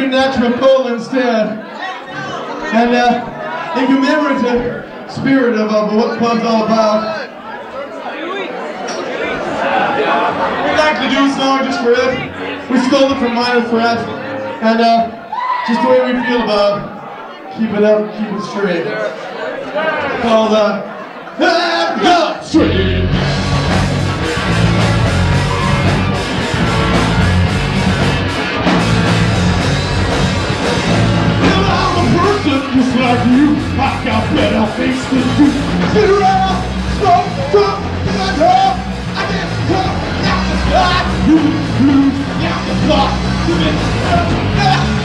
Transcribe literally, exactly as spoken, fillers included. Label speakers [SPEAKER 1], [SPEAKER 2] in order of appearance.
[SPEAKER 1] drinking natural cola instead. And uh, in commemorative spirit of uh, what the club's all about, we'd like to do a song just for it. We stole it from Minor Threat, and uh, just the way we feel about keep it up, keep it straight. Called uh, Have Got Straight. Just like you, I got better things to do. Sit around, smoke, drunk, and up. I get tough, now the clock. You lose, now the clock. You get tough,